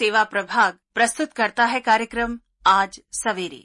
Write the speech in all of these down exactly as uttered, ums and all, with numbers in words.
सेवा प्रभाग प्रस्तुत करता है कार्यक्रम आज सवेरे।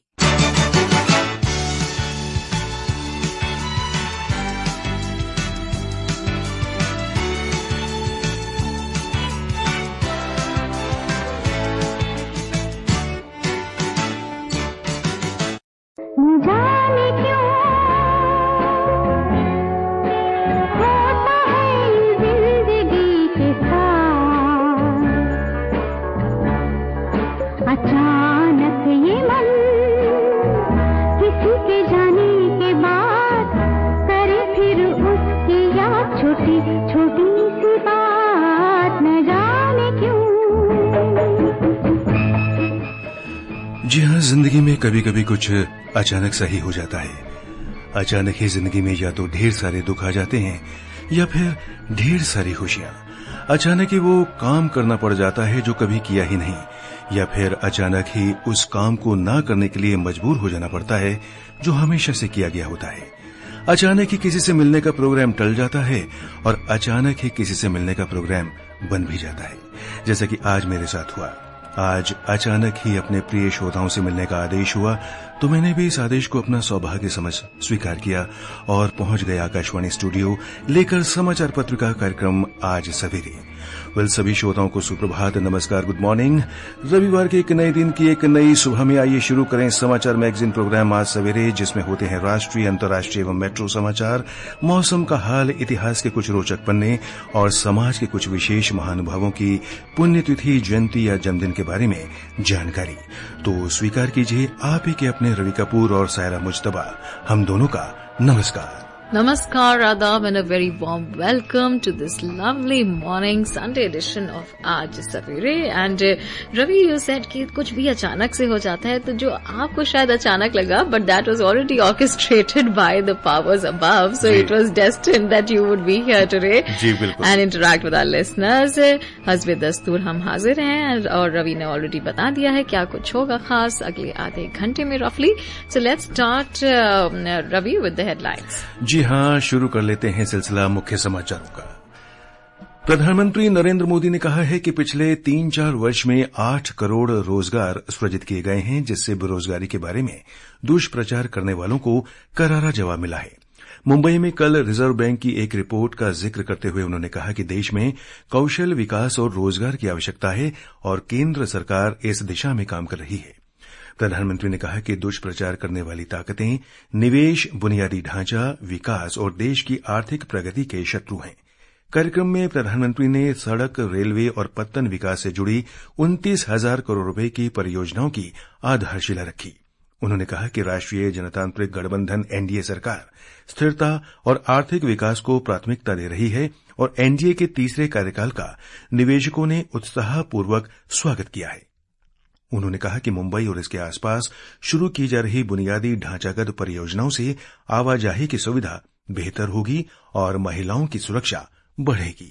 जी हाँ, जिंदगी में कभी कभी कुछ अचानक सा ही हो जाता है। अचानक ही जिंदगी में या तो ढेर सारे दुख आ जाते हैं या फिर ढेर सारी खुशियां। अचानक ही वो काम करना पड़ जाता है जो कभी किया ही नहीं, या फिर अचानक ही उस काम को ना करने के लिए मजबूर हो जाना पड़ता है जो हमेशा से किया गया होता है। अचानक ही किसी से मिलने का प्रोग्राम टल जाता है और अचानक ही किसी से मिलने का प्रोग्राम बन भी जाता है, जैसा कि आज मेरे साथ हुआ। आज अचानक ही अपने प्रिय श्रोताओं से मिलने का आदेश हुआ, तो मैंने भी इस आदेश को अपना सौभाग्य समझ स्वीकार किया और पहुंच गया आकाशवाणी स्टूडियो लेकर समाचार पत्र का कार्यक्रम आज सवेरे। वेल, सभी श्रोताओं को सुप्रभात, नमस्कार, गुड मॉर्निंग। रविवार के एक नए दिन की एक नई सुबह में आइए शुरू करें समाचार मैगजीन प्रोग्राम आज सवेरे, जिसमें होते हैं राष्ट्रीय, अंतर्राष्ट्रीय एवं मेट्रो समाचार, मौसम का हाल, इतिहास के कुछ रोचक पन्ने और समाज के कुछ विशेष महानुभावों की पुण्यतिथि, जयंती या जन्मदिन के बारे में जानकारी। तो स्वीकार कीजिए आप ही के अपने रवि कपूर और सायरा मुज्तबा, हम दोनों का नमस्कार। Namaskar, Adab, and a very warm welcome to this lovely morning Sunday edition of Aaj Savere. And uh, Ravi, you said कि कुछ भी अचानक से हो जाता है, तो जो आपको शायद अचानक लगा, but that was already orchestrated by the powers above. So it was destined that you would be here today जी, बिल्कुल, and interact with our listeners. हस्बे दस्तूर हम हाजिर हैं और रवि ने ऑलरेडी बता दिया है क्या कुछ होगा खास अगले आधे घंटे में रफली। So let's start, uh, Ravi, with the headlines. जी हाँ, शुरू कर लेते हैं सिलसिला मुख्य समाचारों का। प्रधानमंत्री नरेंद्र मोदी ने कहा है कि पिछले तीन चार वर्ष में आठ करोड़ रोजगार सृजित किए गए हैं, जिससे बेरोजगारी के बारे में दुष्प्रचार करने वालों को करारा जवाब मिला है। मुंबई में कल रिजर्व बैंक की एक रिपोर्ट का जिक्र करते हुए उन्होंने कहा कि देश में कौशल विकास और रोजगार की आवश्यकता है और केंद्र सरकार इस दिशा में काम कर रही है। प्रधानमंत्री ने कहा कि दुष्प्रचार करने वाली ताकतें निवेश, बुनियादी ढांचा, विकास और देश की आर्थिक प्रगति के शत्रु हैं। कार्यक्रम में प्रधानमंत्री ने सड़क, रेलवे और पत्तन विकास से जुड़ी उनतीस हजार करोड़ रुपए की परियोजनाओं की आधारशिला रखी। उन्होंने कहा कि राष्ट्रीय जनतांत्रिक गठबंधन एनडीए सरकार स्थिरता और आर्थिक विकास को प्राथमिकता दे रही है और एनडीए के तीसरे कार्यकाल का निवेशकों ने उत्साहपूर्वक स्वागत किया है। उन्होंने कहा कि मुंबई और इसके आसपास शुरू की जा रही बुनियादी ढांचागत परियोजनाओं से आवाजाही की सुविधा बेहतर होगी और महिलाओं की सुरक्षा बढ़ेगी।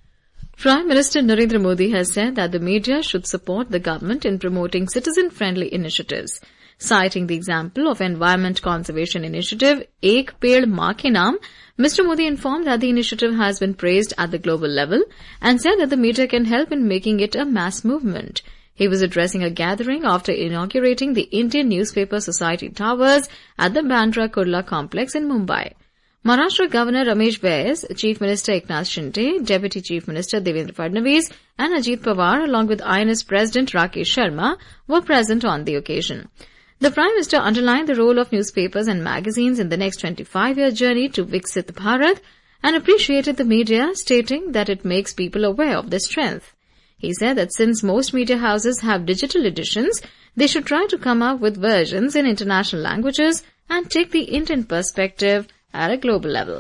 Prime Minister Narendra Modi has said that the media should support the government in promoting citizen-friendly initiatives. Citing the example of Environment Conservation Initiative, Ek Ped Maa Ke Naam, Mister Modi informed that the initiative has been praised at the global level and said that the media can help in making it a mass movement. He was addressing a gathering after inaugurating the Indian Newspaper Society Towers at the Bandra Kurla complex in Mumbai. Maharashtra Governor Ramesh Bais, Chief Minister Eknath Shinde, Deputy Chief Minister Devendra Fadnavis and Ajit Pawar along with I N S President Rakesh Sharma were present on the occasion. The Prime Minister underlined the role of newspapers and magazines in the next twenty-five-year journey to Viksit Bharat and appreciated the media, stating that it makes people aware of their strength. He said that since most media houses have digital editions, they should try to come up with versions in international languages and take the Indian perspective at a global level.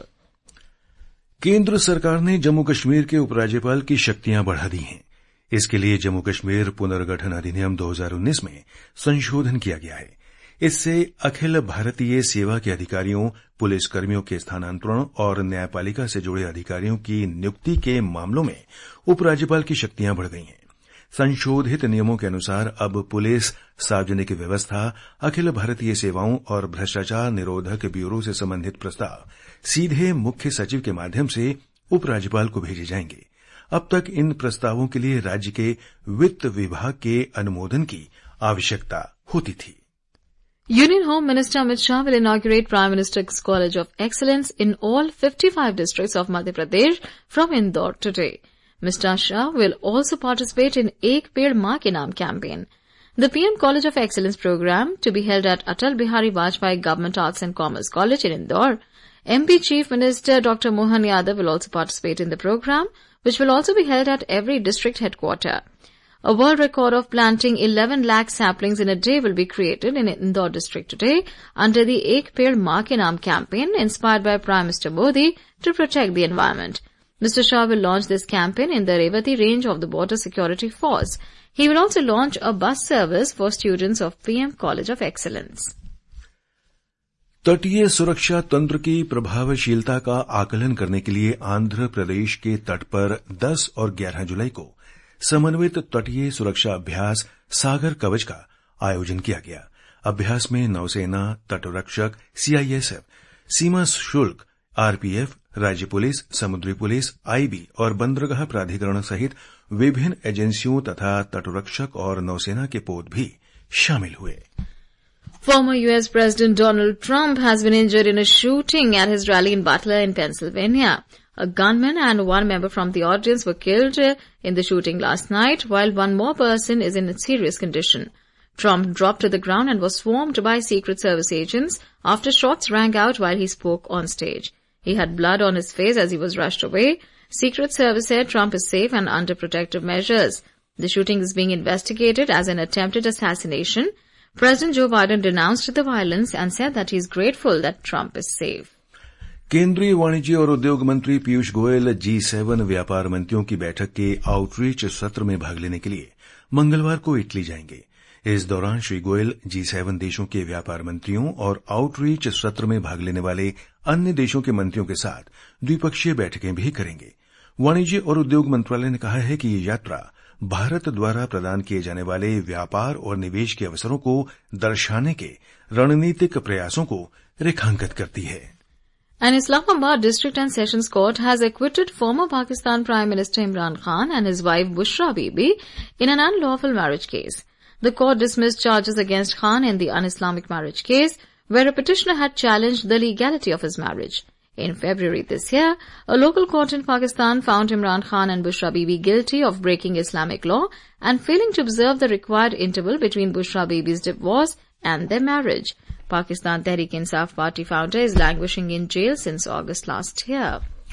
केंद्र सरकार ने जम्मू कश्मीर के उपराज्यपाल की शक्तियां बढ़ा दी हैं। इसके लिए जम्मू कश्मीर पुनर्गठन अधिनियम दो हज़ार उन्नीस में संशोधन किया गया है। इससे अखिल भारतीय सेवा के अधिकारियों, पुलिस कर्मियों के स्थानांतरण और न्यायपालिका से जुड़े अधिकारियों की नियुक्ति के मामलों में उपराज्यपाल की शक्तियां बढ़ गई हैं। संशोधित नियमों के अनुसार अब पुलिस, सार्वजनिक व्यवस्था, अखिल भारतीय सेवाओं और भ्रष्टाचार निरोधक ब्यूरो से संबंधित प्रस्ताव सीधे मुख्य सचिव के माध्यम से उपराज्यपाल को भेजे जाएंगे। अब तक इन प्रस्तावों के लिए राज्य के वित्त विभाग के अनुमोदन की आवश्यकता होती थी। Union Home Minister Amit Shah will inaugurate Prime Minister's College of Excellence in all fifty-five districts of Madhya Pradesh from Indore today. Mister Shah will also participate in Ek Ped Maa Ke Naam campaign. The P M College of Excellence program, to be held at Atal Bihari Vajpayee Government Arts and Commerce College in Indore. M P Chief Minister Doctor Mohan Yadav will also participate in the program, which will also be held at every district headquarter. A world record of planting eleven lakh saplings in a day will be created in Indore district today under the Ek Ped Maa Ke Naam campaign inspired by Prime Minister Modi to protect the environment. Mister Shah will launch this campaign in the Revati range of the Border Security Force. He will also launch a bus service for students of P M College of Excellence. तटीय सुरक्षा तंत्र की प्रभावशीलता का आकलन करने के लिए आंध्र प्रदेश के तट पर दस और ग्यारह जुलाई को समन्वित तटीय सुरक्षा अभ्यास सागर कवच का आयोजन किया गया। अभ्यास में नौसेना, तटरक्षक, सीआईएसएफ, सीमा शुल्क, आरपीएफ, राज्य पुलिस, समुद्री पुलिस, आईबी और बंदरगाह प्राधिकरण सहित विभिन्न एजेंसियों तथा तटरक्षक और नौसेना के पोत भी शामिल हुए। Former U S President Donald Trump has been injured in a shooting at his rally in Butler in Pennsylvania. A gunman and one member from the audience were killed in the shooting last night, while one more person is in serious condition. Trump dropped to the ground and was swarmed by Secret Service agents after shots rang out while he spoke on stage. He had blood on his face as he was rushed away. Secret Service said Trump is safe and under protective measures. The shooting is being investigated as an attempted assassination. President Joe Biden denounced the violence and said that he is grateful that Trump is safe. केंद्रीय वाणिज्य और उद्योग मंत्री पीयूष गोयल जी seven व्यापार मंत्रियों की बैठक के आउटरीच सत्र में भाग लेने के लिए मंगलवार को इटली जाएंगे। इस दौरान श्री गोयल जी सेवन देशों के व्यापार मंत्रियों और आउटरीच सत्र में भाग लेने वाले अन्य देशों के मंत्रियों के साथ द्विपक्षीय बैठकें भी करेंगे। वाणिज्य और उद्योग मंत्रालय ने कहा है कि ये यात्रा भारत द्वारा प्रदान किए जाने वाले व्यापार और निवेश के अवसरों को दर्शाने के रणनीतिक प्रयासों को रेखांकित करती है। An Islamabad District and Sessions Court has acquitted former Pakistan Prime Minister Imran Khan and his wife Bushra Bibi in an unlawful marriage case. The court dismissed charges against Khan in the un-Islamic marriage case, where a petitioner had challenged the legality of his marriage. In February this year, a local court in Pakistan found Imran Khan and Bushra Bibi guilty of breaking Islamic law and failing to observe the required interval between Bushra Bibi's divorce and their marriage. Pakistan Tehreek-e-Insaf Party founder is languishing in jail since August last year.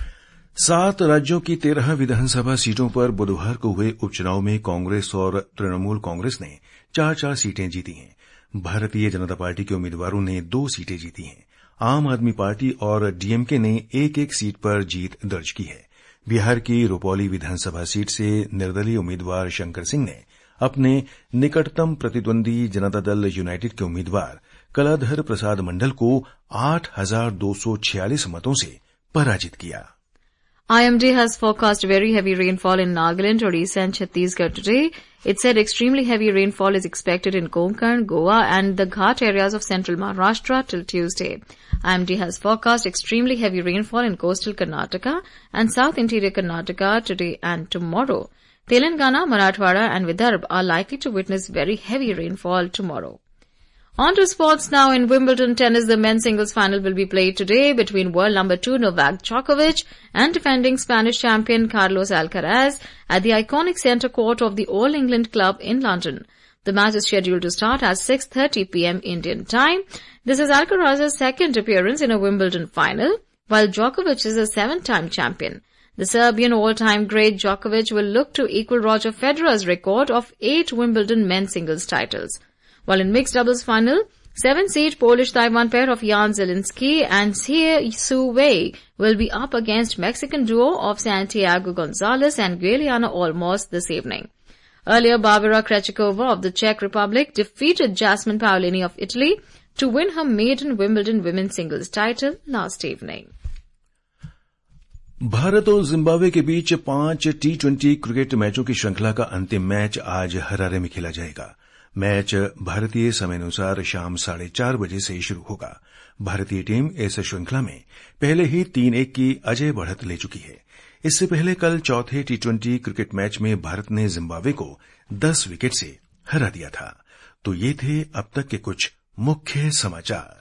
सात राज्यों की तेरह विधानसभा सीटों पर बुधवार को हुए उपचुनाव में कांग्रेस और तृणमूल कांग्रेस ने चार चार सीटें जीती हैं। भारतीय जनता पार्टी के उम्मीदवारों ने दो सीटें जीती हैं। आम आदमी पार्टी और डीएमके ने एक एक सीट पर जीत दर्ज की है। बिहार की रुपौली विधानसभा सीट से निर्दलीय उम्मीदवार शंकर सिंह ने अपने निकटतम प्रतिद्वंदी जनता दल यूनाइटेड के उम्मीदवार कलाधर प्रसाद मंडल को आठ हजार दो सौ छियालीस मतों से पराजित किया। I M D has forecast very heavy rainfall in Nagaland, Odisha and Chhattisgarh today. It said extremely heavy rainfall is expected in Konkan, Goa and the Ghat areas of central Maharashtra till Tuesday. I M D has forecast extremely heavy rainfall in coastal Karnataka and south interior Karnataka today and tomorrow. Telangana, Marathwada and Vidarbha are likely to witness very heavy rainfall tomorrow. On to sports now. In Wimbledon tennis, the men's singles final will be played today between world number two Novak Djokovic and defending Spanish champion Carlos Alcaraz at the iconic centre court of the All England Club in London. The match is scheduled to start at six thirty p.m. Indian time. This is Alcaraz's second appearance in a Wimbledon final, while Djokovic is a seven-time champion. The Serbian all-time great Djokovic will look to equal Roger Federer's record of eight Wimbledon men's singles titles. While in mixed doubles final, seven-seed Polish-Taiwan pair of Jan Zielinski and Xie Su Wei will be up against Mexican duo of Santiago Gonzalez and Giuliana Olmos this evening. Earlier, Barbara Krejcikova of the Czech Republic defeated Jasmine Paolini of Italy to win her maiden Wimbledon women's singles title last evening. Bharat और Zimbabwe के बीच पांच T twenty cricket मैचों की श्रृंखला का अंतिम match आज Harare में खेला जाएगा। मैच भारतीय समयानुसार शाम साढ़े चार बजे से शुरू होगा। भारतीय टीम इस श्रृंखला में पहले ही तीन एक की अजय बढ़त ले चुकी है। इससे पहले कल चौथे टी ट्वेंटी क्रिकेट मैच में भारत ने जिम्बाब्वे को दस विकेट से हरा दिया था। तो ये थे अब तक के कुछ मुख्य समाचार।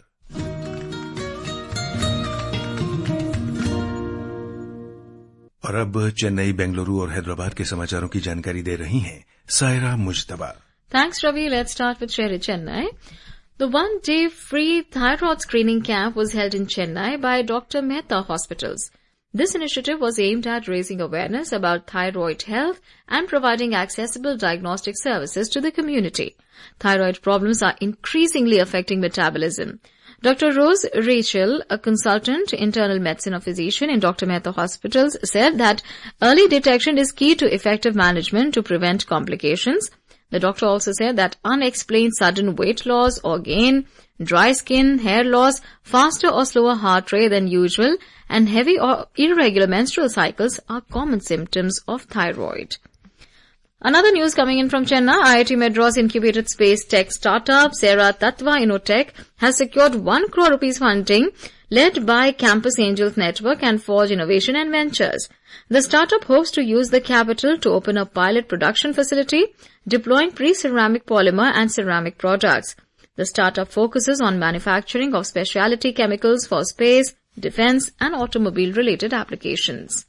और अब चेन्नई, बेंगलुरु और हैदराबाद के समाचारों की जानकारी दे रही हैं Saira Mujtaba. Thanks, Ravi. Let's start with Shehri Chennai. The one-day free thyroid screening camp was held in Chennai by Doctor Mehta Hospitals. This initiative was aimed at raising awareness about thyroid health and providing accessible diagnostic services to the community. Thyroid problems are increasingly affecting metabolism. Doctor Rose Rachel, a consultant internal medicine physician in Doctor Mehta Hospitals, said that early detection is key to effective management to prevent complications. The doctor also said that unexplained sudden weight loss or gain, dry skin, hair loss, faster or slower heart rate than usual, and heavy or irregular menstrual cycles are common symptoms of thyroid. Another news coming in from Chennai, I I T Madras incubated space tech startup Sera Tatva Innotech has secured one crore rupees funding led by Campus Angels Network and Forge Innovation and Ventures. The startup hopes to use the capital to open a pilot production facility, deploying pre-ceramic polymer and ceramic products. The startup focuses on manufacturing of specialty chemicals for space, defense and automobile-related applications.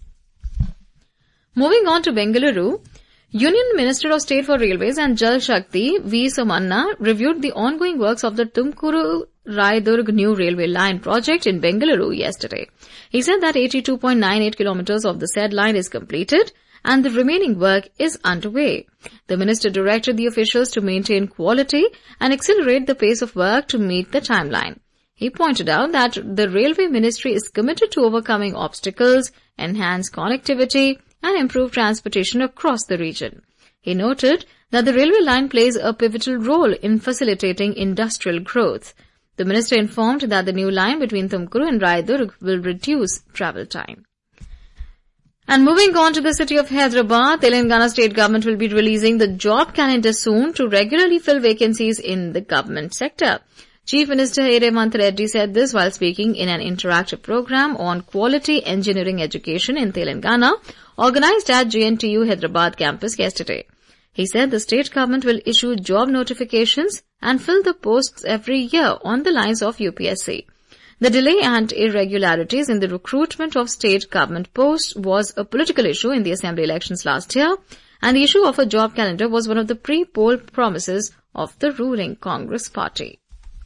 Moving on to Bengaluru, Union Minister of State for Railways and Jal Shakti, V. Somanna, reviewed the ongoing works of the Tumkuru-Raidurg new railway line project in Bengaluru yesterday. He said that eighty-two point nine eight kilometers of the said line is completed and the remaining work is underway. The minister directed the officials to maintain quality and accelerate the pace of work to meet the timeline. He pointed out that the Railway Ministry is committed to overcoming obstacles, enhance connectivity, and improve transportation across the region. He noted that the railway line plays a pivotal role in facilitating industrial growth. The minister informed that the new line between Tumkuru and Raidurg will reduce travel time. And moving on to the city of Hyderabad, Telangana state government will be releasing the job calendar soon to regularly fill vacancies in the government sector. Chief Minister A. Revanth Reddy said this while speaking in an interactive program on quality engineering education in Telangana, organized at J N T U Hyderabad campus yesterday. He said the state government will issue job notifications and fill the posts every year on the lines of U P S C. The delay and irregularities in the recruitment of state government posts was a political issue in the assembly elections last year, and the issue of a job calendar was one of the pre-poll promises of the ruling Congress party.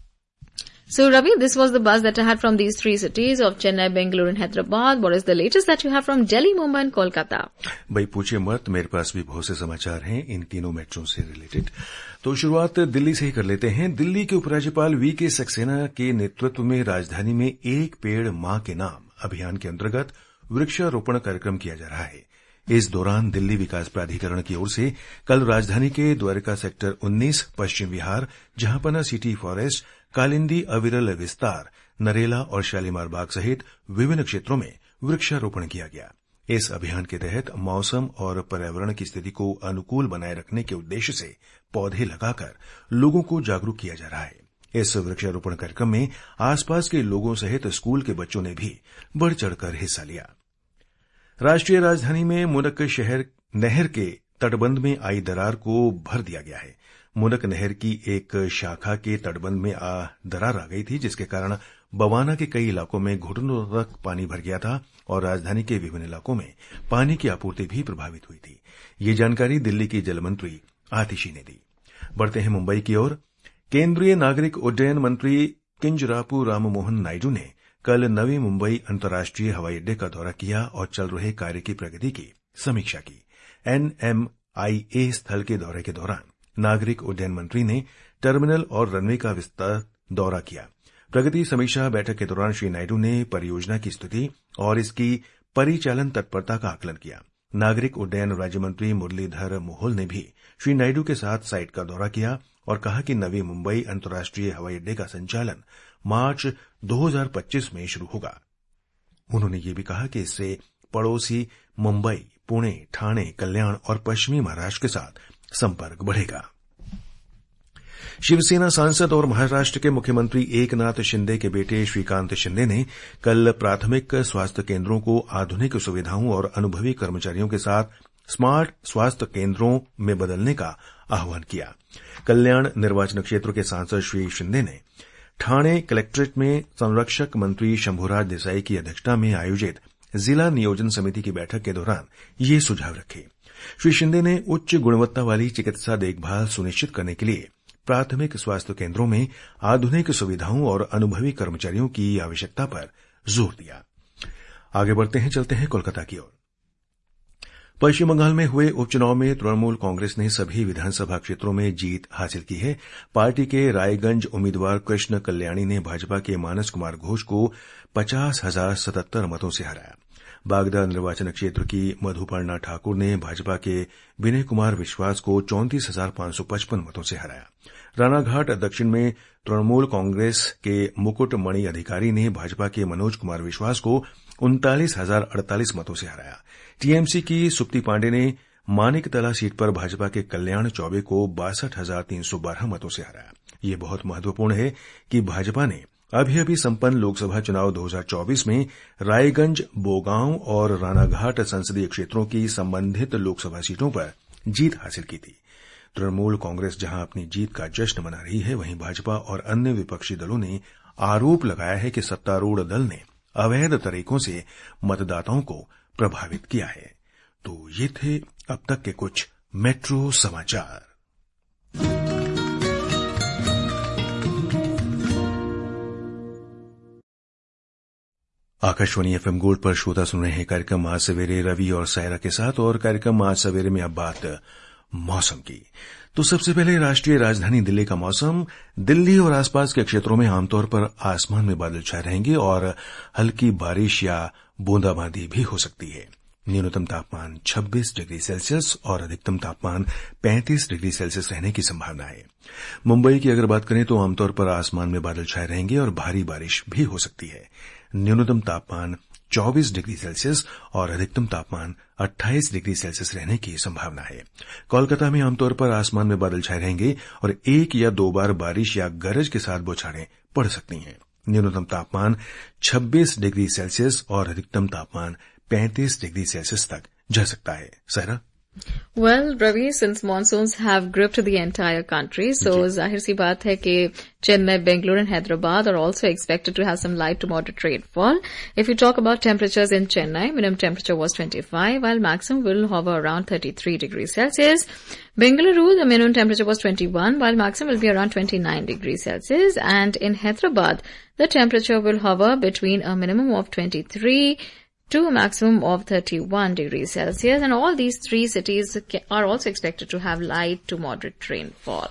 So, Ravi, this was the buzz that I had from these three cities of Chennai, Bengaluru and Hyderabad. What is the latest that you have from Delhi, Mumbai and Kolkata? भाई पूछिए मत, मेरे पास भी बहुत से समाचार हैं इन तीनों मेट्रो से रिलेटेड। तो शुरुआत दिल्ली से ही कर लेते हैं। दिल्ली के उपराज्यपाल वी के सक्सेना के नेतृत्व में राजधानी में एक पेड़ मां के नाम अभियान के अंतर्गत वृक्षारोपण कार्यक्रम किया जा रहा है। इस दौरान दिल्ली विकास प्राधिकरण की ओर से कल राजधानी के द्वारका सेक्टर उन्नीस, पश्चिम विहार, जहांपना सिटी फॉरेस्ट, कालिंदी अविरल विस्तार, नरेला और शालीमार बाग सहित विभिन्न क्षेत्रों में वृक्षारोपण किया गया। इस अभियान के तहत मौसम और पर्यावरण की स्थिति को अनुकूल बनाए रखने के उद्देश्य से पौधे लगाकर लोगों को जागरूक किया जा रहा है। इस वृक्षारोपण कार्यक्रम में आसपास के लोगों सहित स्कूल के बच्चों ने भी बढ़ चढ़कर हिस्सा लिया। राष्ट्रीय राजधानी में मुनक शहर नहर के तटबंध में आई दरार को भर दिया गया है। मुनक नहर की एक शाखा के तटबंध में आ दरार आ गई थी, जिसके कारण बवाना के कई इलाकों में घुटनों तक पानी भर गया था और राजधानी के विभिन्न इलाकों में पानी की आपूर्ति भी प्रभावित हुई थी। ये जानकारी दिल्ली की जल मंत्री आतिशी ने दी। बढ़ते हैं मुंबई की ओर। केंद्रीय नागरिक उड्डयन मंत्री किंजरापू राममोहन नायडू ने कल नवी मुंबई अंतर्राष्ट्रीय हवाई अड्डे का दौरा किया और चल रहे कार्य की प्रगति की समीक्षा की। एनएमआईए स्थल के दौरे के दौरान नागरिक उड्डयन मंत्री ने टर्मिनल और रनवे का विस्तार दौरा किया। प्रगति समीक्षा बैठक के दौरान श्री नायडू ने परियोजना की स्थिति और इसकी परिचालन तत्परता का आकलन किया। नागरिक उड्डयन राज्य मंत्री मुरलीधर मोहोल ने भी श्री नायडू के साथ साइट का दौरा किया और कहा कि नवी मुंबई अंतर्राष्ट्रीय हवाई अड्डे का संचालन मार्च दो हज़ार पच्चीस में शुरू होगा। उन्होंने ये भी कहा कि इससे पड़ोसी मुंबई, पुणे, ठाणे, कल्याण और पश्चिमी महाराष्ट्र के साथ संपर्क बढ़ेगा। शिवसेना सांसद और महाराष्ट्र के मुख्यमंत्री एकनाथ शिंदे के बेटे श्रीकांत शिंदे ने कल प्राथमिक स्वास्थ्य केंद्रों को आधुनिक सुविधाओं और अनुभवी कर्मचारियों के साथ स्मार्ट स्वास्थ्य केंद्रों में बदलने का आह्वान किया। कल्याण निर्वाचन क्षेत्र के सांसद श्री शिंदे ने ठाणे कलेक्ट्रेट में संरक्षक मंत्री शंभुराज देसाई की अध्यक्षता में आयोजित जिला नियोजन समिति की बैठक के दौरान ये सुझाव रखे। श्री शिंदे ने उच्च गुणवत्ता वाली चिकित्सा देखभाल सुनिश्चित करने के लिए प्राथमिक स्वास्थ्य केंद्रों में आधुनिक सुविधाओं और अनुभवी कर्मचारियों की आवश्यकता पर जोर दिया। आगे बढ़ते हैं, चलते हैं कोलकाता की ओर। पश्चिम बंगाल में हुए उपचुनाव में तृणमूल कांग्रेस ने सभी विधानसभा क्षेत्रों में जीत हासिल की है। पार्टी के रायगंज उम्मीदवार कृष्ण कल्याणी ने भाजपा के मानस कुमार घोष को पचास हजार सतहत्तर मतों से हराया। बागदा निर्वाचन क्षेत्र की मधुपर्णा ठाकुर ने भाजपा के विनय कुमार विश्वास को चौंतीस हजार पांच सौ पचपन मतों से हराया। रानाघाट दक्षिण में तृणमूल कांग्रेस के मुकुट मणि अधिकारी ने भाजपा के मनोज कुमार विश्वास को उनतालीस हजार अड़तालीस मतों से हराया। टीएमसी की सुप्ती पांडे ने मानिकतला सीट पर भाजपा के कल्याण चौबे को बासठ हजार तीन सौ बारह मतों से हराया। ये बहुत महत्वपूर्ण है कि भाजपा ने अभी अभी संपन्न लोकसभा चुनाव दो हजार चौबीस में रायगंज, बोगांव और रानाघाट संसदीय क्षेत्रों की संबंधित लोकसभा सीटों पर जीत हासिल की थी। तृणमूल कांग्रेस जहां अपनी जीत का जश्न मना रही है, वहीं भाजपा और अन्य विपक्षी दलों ने आरोप लगाया है कि सत्तारूढ़ दल ने अवैध तरीकों से मतदाताओं को प्रभावित किया है। तो ये थे अब तक के कुछ मेट्रो समाचार। आकाशवाणी एफएम गोल्ड पर श्रोता सुन रहे हैं कार्यक्रम आज सवेरे रवि और सायरा के साथ, और कार्यक्रम आज सवेरे में अब बात मौसम की। तो सबसे पहले राष्ट्रीय राजधानी दिल्ली का मौसम। दिल्ली और आसपास के क्षेत्रों में आमतौर पर आसमान में बादल छाए रहेंगे और हल्की बारिश या बूंदाबांदी भी हो सकती है। न्यूनतम तापमान छब्बीस डिग्री सेल्सियस और अधिकतम तापमान पैंतीस डिग्री सेल्सियस रहने की संभावना है। मुंबई की अगर बात करें तो आमतौर पर आसमान में बादल छाए रहेंगे और भारी बारिश भी हो सकती है। न्यूनतम तापमान चौबीस डिग्री सेल्सियस और अधिकतम तापमान अट्ठाईस डिग्री सेल्सियस रहने की संभावना है। कोलकाता में आमतौर पर आसमान में बादल छाए रहेंगे और एक या दो बार बारिश या गरज के साथ बौछारें पड़ सकती हैं। न्यूनतम तापमान छब्बीस डिग्री सेल्सियस और अधिकतम तापमान पैंतीस डिग्री सेल्सियस तक जा सकता है। सहरा? Well, Ravi, since monsoons have gripped the entire country, so zahir si baat hai ki Chennai, Bengaluru and Hyderabad are also expected to have some light to moderate rainfall. If you talk about temperatures in Chennai, minimum temperature was twenty-five, while maximum will hover around thirty-three degrees Celsius. Bengaluru, the minimum temperature was twenty-one, while maximum will be around twenty-nine degrees Celsius. And in Hyderabad, the temperature will hover between a minimum of twenty-three to a maximum of thirty-one degrees Celsius, and all these three cities are also expected to have light to moderate rainfall.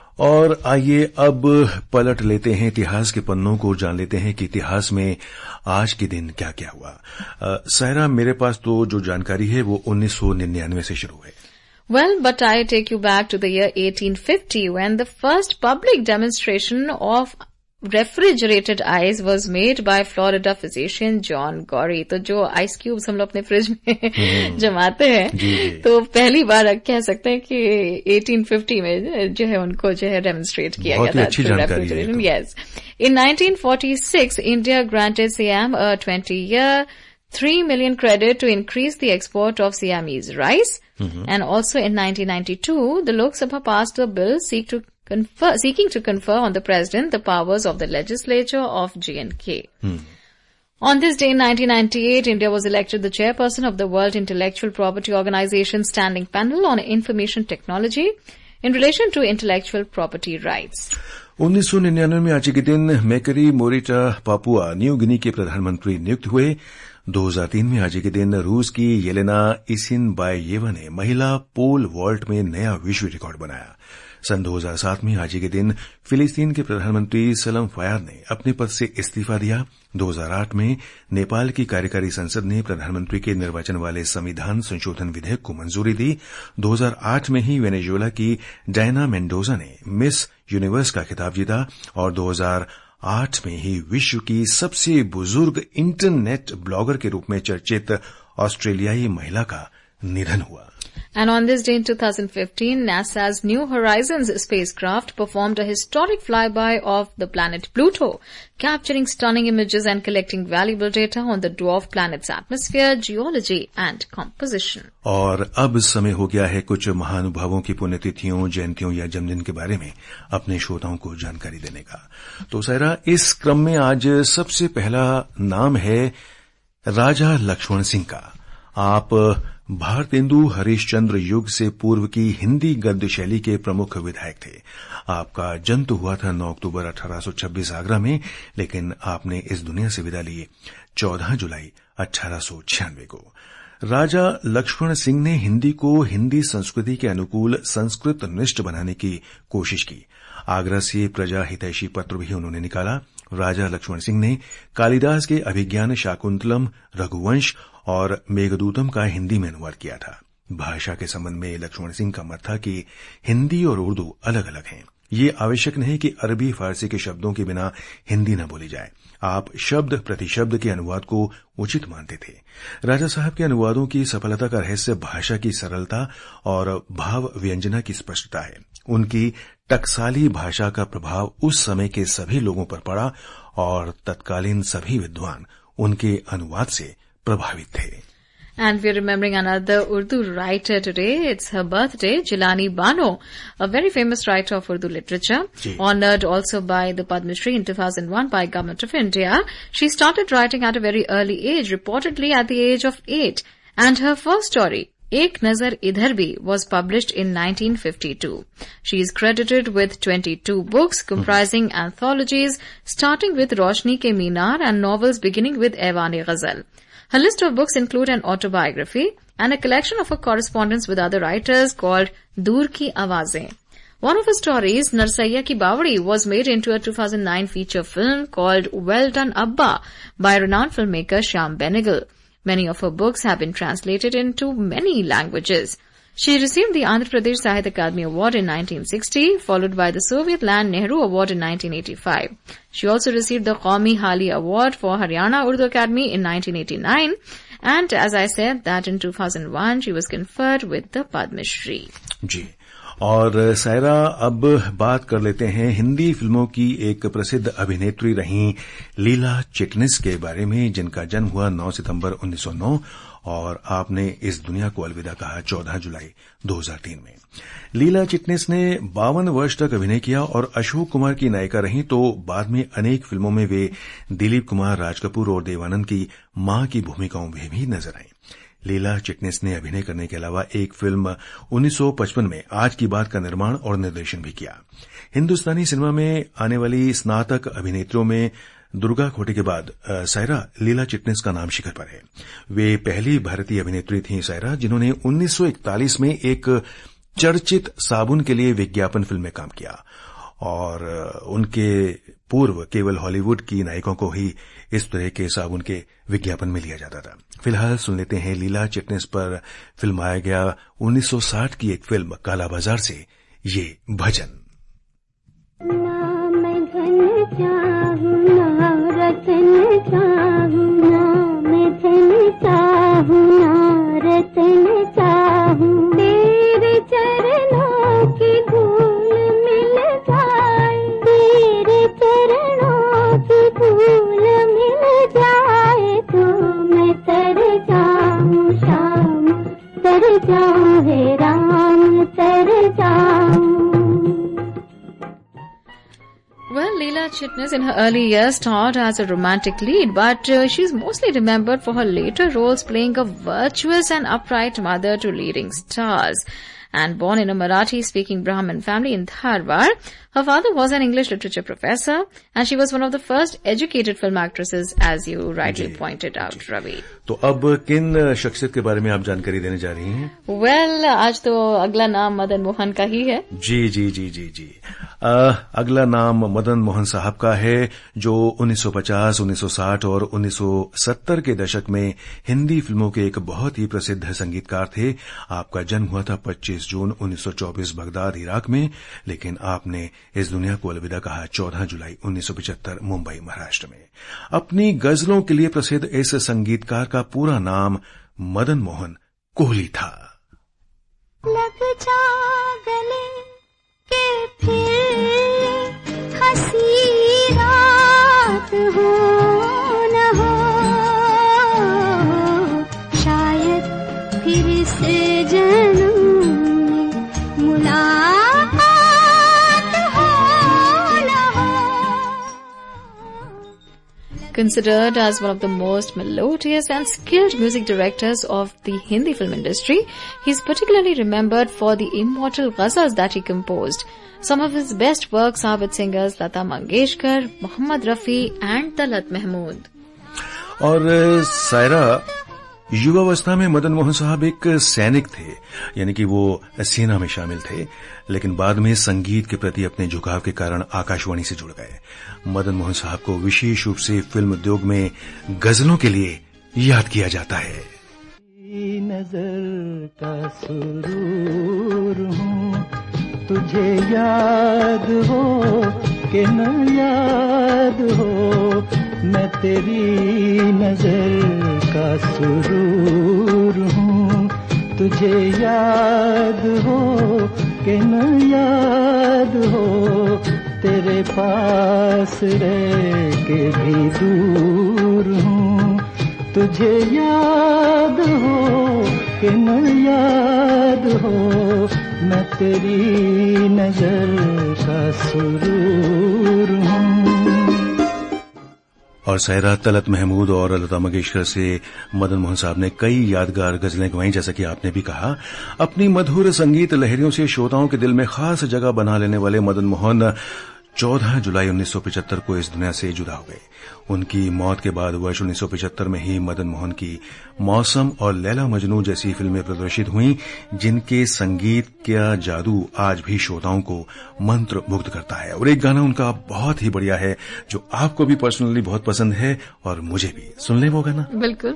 और आइए अब पलट लेते हैं इतिहास के पन्नों को, जान लेते हैं कि इतिहास में आज के दिन क्या क्या हुआ। सायरा, मेरे पास तो जो जानकारी है वो उन्नीस सौ निन्यानवे से शुरू है। Well, but I take you back to the year eighteen fifty when the first public demonstration of refrigerated ice was made by Florida physician John Gorrie. तो जो आइस क्यूब्स हम लोग अपने फ्रिज में जमाते हैं, तो पहली बार कह सकते हैं कि eighteen fifty में जो है उनको जो है डेमोन्स्ट्रेट किया गया था refrigeration. Yes, in nineteen forty-six India granted Siam a twenty year three million credit to increase the export of Siamese rice. Mm-hmm. And also in nineteen ninety-two, the Lok Sabha passed a bill seek to Confer, seeking to confer on the president the powers of the legislature of J and K. Hmm. On this day in nineteen ninety-eight, India was elected the chairperson of the World Intellectual Property Organization Standing Panel on Information Technology in relation to intellectual property rights. उन्नीस सौ निन्यानवे में आज के दिन Mekere Morauta Papua New Guinea के प्रधानमंत्री नियुक्त हुए। दो हजार तीन में आज के दिन रूस की येलेना इसिनबाएवा ने महिला पोल वॉल्ट में नया विश्व रिकॉर्ड बनाया। सन दो हजार सात में आज के दिन फिलिस्तीन के प्रधानमंत्री सलम फयाद ने अपने पद से इस्तीफा दिया। दो हजार आठ में नेपाल की कार्यकारी संसद ने प्रधानमंत्री के निर्वाचन वाले संविधान संशोधन विधेयक को मंजूरी दी। दो हजार आठ में ही वेनेजुएला की डायना मेंडोजा ने मिस यूनिवर्स का खिताब जीता और दो हजार आठ में ही विश्व की सबसे बुजुर्ग इंटरनेट ब्लॉगर के रूप में चर्चित ऑस्ट्रेलियाई महिला का निधन हुआ। And on this day in two thousand fifteen, NASA's New Horizons spacecraft performed a historic flyby of the planet Pluto, capturing stunning images and collecting valuable data on the dwarf planet's atmosphere, geology and composition. और अब समय हो गया है कुछ महानुभावों की पुण्यतिथियों, जयंतियों या जन्मदिन के बारे में अपने श्रोताओं को जानकारी देने का। तो सायरा, इस क्रम में आज सबसे पहला नाम है राजा लक्ष्मण सिंह का। आप भारतेंदु हरिश्चंद्र युग से पूर्व की हिंदी गद्य शैली के प्रमुख विधायक थे। आपका जन्म तो हुआ था नौ अक्टूबर अठारह सौ छब्बीस आगरा में, लेकिन आपने इस दुनिया से विदा ली चौदह जुलाई अठारह सौ छियानवे को। राजा लक्ष्मण सिंह ने हिंदी को हिंदी संस्कृति के अनुकूल संस्कृत निष्ठ बनाने की कोशिश की। आगरा से प्रजा हितैषी पत्र भी उन्होंने निकाला। राजा लक्ष्मण सिंह ने कालिदास के अभिज्ञान शाकुंतलम, रघुवंश और मेघदूतम का हिंदी में अनुवाद किया था। भाषा के संबंध में लक्ष्मण सिंह का मत था कि हिंदी और उर्दू अलग अलग हैं। ये आवश्यक नहीं कि अरबी फारसी के शब्दों के बिना हिंदी न बोली जाए। आप शब्द प्रतिशब्द के अनुवाद को उचित मानते थे। राजा साहब के अनुवादों की सफलता का रहस्य भाषा की सरलता और भाव व्यंजना की स्पष्टता है। उनकी टकसाली भाषा का प्रभाव उस समय के सभी लोगों पर पड़ा और तत्कालीन सभी विद्वान उनके अनुवाद से प्रभावित थे। And we're remembering another Urdu writer today. It's her birthday, Jilani Bano, a very famous writer of Urdu literature, Gee. honored also by the Padma Shri in two thousand one by Government of India. She started writing at a very early age, reportedly at the age of eight. And her first story, Ek Nazar Idhar Bhi, was published in nineteen fifty-two. She is credited with twenty-two books comprising mm-hmm. anthologies, starting with Roshni Ke Minar and novels beginning with Aiwan-e-Ghazal. Her list of books include an autobiography and a collection of her correspondence with other writers called Dur Ki Awazein. One of her stories, Narsaiya Ki Bawadi, was made into a two thousand nine feature film called Well Done Abba by renowned filmmaker Shyam Benegal. Many of her books have been translated into many languages. She received the Andhra Pradesh Sahitya Akademi Award in nineteen sixty, followed by the Soviet Land Nehru Award in nineteen eighty-five. She also received the Qaumi Hali Award for Haryana Urdu Academy in nineteen eighty-nine, and as I said, that in two thousand one she was conferred with the Padma Shri. जी, और सायरा, अब बात कर लेते हैं हिंदी फिल्मों की एक प्रसिद्ध अभिनेत्री रही लीला चिटनिस के बारे में, जिनका जन्म हुआ नौ सितंबर उन्नीस सौ नौ और आपने इस दुनिया को अलविदा कहा चौदह जुलाई दो हज़ार तीन में। लीला चिटनिस ने बावन वर्ष तक अभिनय किया और अशोक कुमार की नायिका रही, तो बाद में अनेक फिल्मों में वे दिलीप कुमार, राज कपूर और देवानंद की मां की भूमिकाओं में भी नजर आईं। लीला चिटनिस ने अभिनय करने के अलावा एक फिल्म उन्नीस सौ पचपन में आज की बात का निर्माण और निर्देशन भी किया। हिंदुस्तानी सिनेमा में आने वाली स्नातक अभिनेत्रियों में दुर्गा खोटे के बाद सायरा लीला चिटनिस का नाम शिखर पर है। वे पहली भारतीय अभिनेत्री थीं सायरा जिन्होंने उन्नीस सौ इकतालीस में एक चर्चित साबुन के लिए विज्ञापन फिल्म में काम किया और उनके पूर्व केवल हॉलीवुड की नायिकों को ही इस तरह के साबुन के विज्ञापन में लिया जाता था। फिलहाल सुन लेते हैं लीला चिटनिस पर फिल्माया गया उन्नीस सौ साठ की एक फिल्म काला बाजार से ये भजन। रतन चाहूं ना मैं धन चाहूं ना रतन चाहूं, तेरे चरणों की धूल मिल जाए, तेरे चरणों की धूल मिल जाए तो मैं तर जाऊं श्याम, तर जाऊं हे राम, तर जाऊं। Well, Leela Chitnis in her early years starred as a romantic lead, but uh, she's mostly remembered for her later roles playing a virtuous and upright mother to leading stars. And born in a Marathi-speaking Brahmin family in Dharwad, her father was an English literature professor, and she was one of the first educated film actresses, as you rightly pointed out, Ravi. तो अब किन शख्सियत के बारे में आप जानकारी देने जा रही हैं? Well, आज तो अगला नाम मदन मोहन का ही है। जी जी जी जी जी आ, अगला नाम मदन मोहन साहब का है, जो उन्नीस सौ पचास, उन्नीस सौ साठ और उन्नीस सौ सत्तर के दशक में हिंदी फिल्मों के एक बहुत ही प्रसिद्ध संगीतकार थे। आपका जन्म हुआ था पच्चीस जून उन्नीस सौ चौबीस बगदाद, इराक में, लेकिन आपने इस दुनिया को अलविदा कहा चौदह जुलाई उन्नीस सौ पचहत्तर मुंबई, महाराष्ट्र में। अपनी गजलों के लिए प्रसिद्ध इस संगीतकार का पूरा नाम मदन मोहन कोहली था। लग जा गले के फिर हंसी रात हो न हो, शायद फिर से जन्म में मुलाकात हो न हो। Considered as one of the most melodious and skilled music directors of the Hindi film industry, he is particularly remembered for the immortal ghazals that he composed. Some of his best works are with singers Lata Mangeshkar, Mohammad Rafi and Talat Mahmood. और सायरा, युवावस्था में मदन मोहन साहब एक सैनिक थे, यानी कि वो सेना में शामिल थे, लेकिन बाद में संगीत के प्रति अपने झुकाव के कारण आकाशवाणी से जुड़ गए। मदन मोहन साहब को विशेष रूप से फिल्म उद्योग में गजलों के लिए याद किया जाता है। नजर का सुरूर हूँ, तुझे याद हो कि न याद हो, मैं तेरी नजर का सुरूर हूँ, तुझे याद हो कि न याद हो, तेरे पास रह के भी दूर हूँ, तुझे याद हो कि न याद हो, मैं तेरी नजर का सुरूर हूँ। और सायरा, तलत महमूद और लता मंगेशकर से मदन मोहन साहब ने कई यादगार गजलें गवाई, जैसा कि आपने भी कहा। अपनी मधुर संगीत लहरियों से श्रोताओं के दिल में खास जगह बना लेने वाले मदन मोहन चौदह जुलाई उन्नीस सौ पचहत्तर को इस दुनिया से जुदा हो गए। उनकी मौत के बाद वर्ष उन्नीस सौ पचहत्तर में ही मदन मोहन की मौसम और लैला मजनू जैसी फिल्में प्रदर्शित हुईं, जिनके संगीत का जादू आज भी श्रोताओं को मंत्र मुग्ध करता है। और एक गाना उनका बहुत ही बढ़िया है जो आपको भी पर्सनली बहुत पसंद है और मुझे भी। सुन ले वो गाना। बिल्कुल।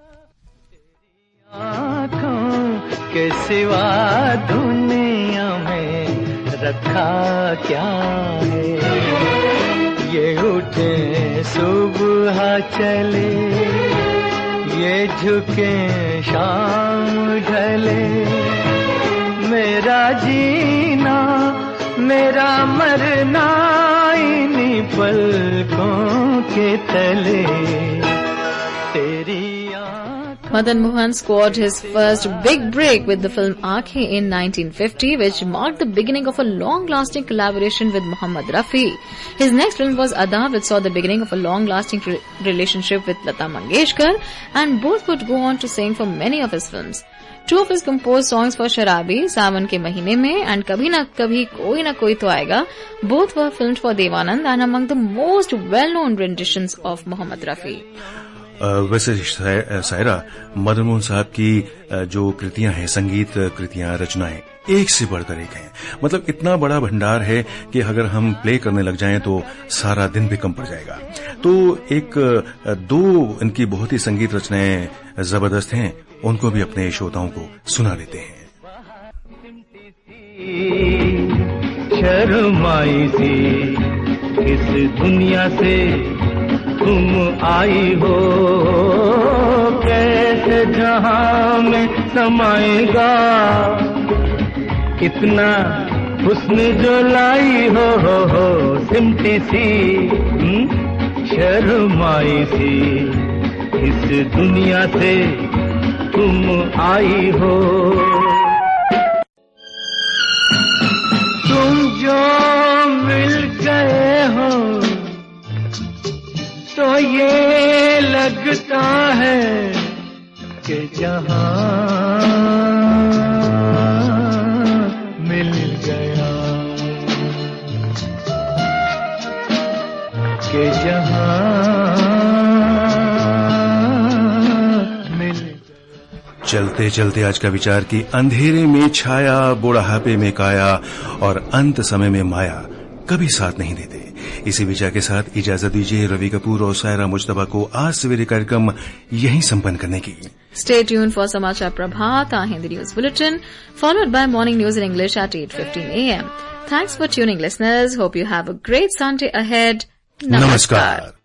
आँखों के सिवा दुनिया में रखा क्या है, ये उठे सुबह चले, ये झुके शाम ढले, मेरा जीना मेरा मरना इन्हीं पलकों के तले, तेरी Madan Mohan scored his first big break with the film Aankhein in nineteen fifty, which marked the beginning of a long-lasting collaboration with Mohammad Rafi. His next film was Ada, which saw the beginning of a long-lasting re- relationship with Lata Mangeshkar, and both would go on to sing for many of his films. Two of his composed songs for Sharabi, Sawan ke Mahine Mein and Kabhi Na Kabhi Koi Na Koi To Aayega, both were filmed for Devanand and among the most well-known renditions of Mohammad Rafi. वैसे सायरा, मदन मोहन साहब की जो कृतियां हैं, संगीत कृतियां, रचनाएं एक से बढ़कर एक हैं। मतलब इतना बड़ा भंडार है कि अगर हम प्ले करने लग जाएं तो सारा दिन भी कम पड़ जाएगा। तो एक दो इनकी बहुत ही संगीत रचनाएं जबरदस्त हैं, उनको भी अपने श्रोताओं को सुना देते हैं। शर्माई सी इस दुनिया से तुम आई हो, कैसे जहां में समाएगा इतना हुस्न जो लाई हो, हो, हो सिमटी सी शर्माई सी इस दुनिया से तुम आई हो, तुम जो मिल गए हो तो ये लगता है कि जहां मिल गया, कि जहां मिल गया। चलते चलते आज का विचार कि अंधेरे में छाया, बुढ़ापे में काया और अंत समय में माया कभी साथ नहीं देते। इसी विचार के साथ इजाजत दीजिए रवि कपूर और सायरा मुज्तबा को आज सवेरे कार्यक्रम यहीं संपन्न करने की। Stay tuned for Samachar Prabhat, our Hindi news bulletin, followed by morning news in English at eight fifteen a m. Thanks for tuning, listeners. Hope you have a great Sunday ahead. Namaskar. Namaskar.